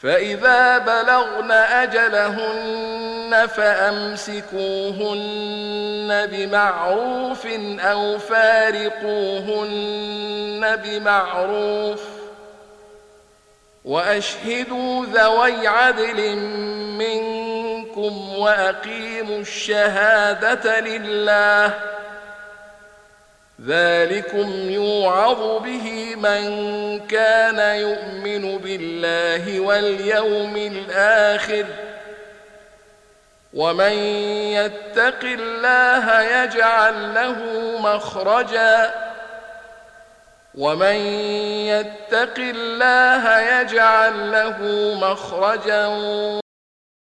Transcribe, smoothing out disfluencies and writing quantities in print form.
فإذا بلغن أجلهن فأمسكوهن بمعروف أو فارقوهن بمعروف وأشهدوا ذوي عدل منكم وأقيموا الشهادة لله ذلكم يوعظ به من كان يؤمن بالله واليوم الآخر ومن يتق الله يجعل له مخرجا